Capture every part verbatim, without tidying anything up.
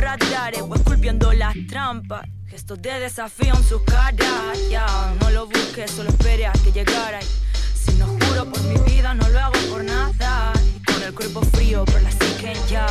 radares o esculpiendo las trampas. Gestos de desafío en sus caras, ya. No lo busques, solo espere a que llegara. Si no juro por mi vida, no lo hago por nada. Y con el cuerpo frío, pero la psique ya.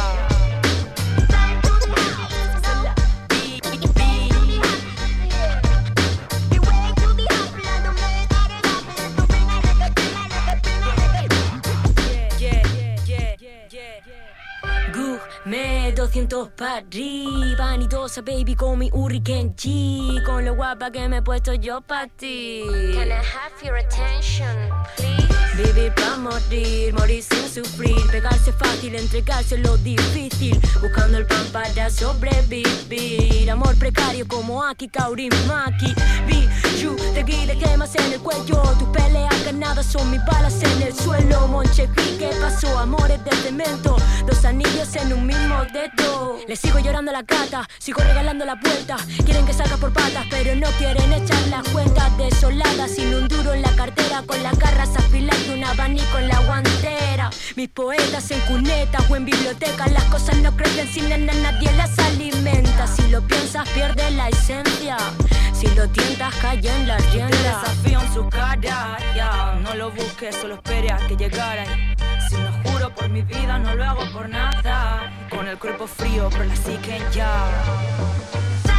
Me doscientos para arriba, vanidosa baby con mi Hurricane G, con lo guapa que me he puesto yo pa' ti. Can I have your attention, please? Vivir pa' morir, morir sin sufrir, pegarse fácil, entregarse lo difícil, buscando el pan para sobrevivir. Amor precario como Aki Kaurimaki. Biju, te guide quemas en el cuello, tus peleas ganadas son mis balas en el suelo. Moncheví, ¿qué pasó? Amores de cemento, dos anillos en un mismo dedo. Le sigo llorando a la gata, sigo regalando la vuelta. Quieren que salga por patas, pero no quieren echar las cuentas. Desolada, sin un duro en la cartera, con las garras afiladas y un abanico en la guantera. Mis poetas en cunetas o en bibliotecas, las cosas no crecen sin nada, nadie las alimenta. Si lo piensas, pierde la esencia. Si lo tientas, cae en la rienda. Te desafío en su cara, ya. No lo busques, solo espere a que llegara. Si no juro por mi vida, no lo hago por nada. Con el cuerpo frío, pero la psique ya.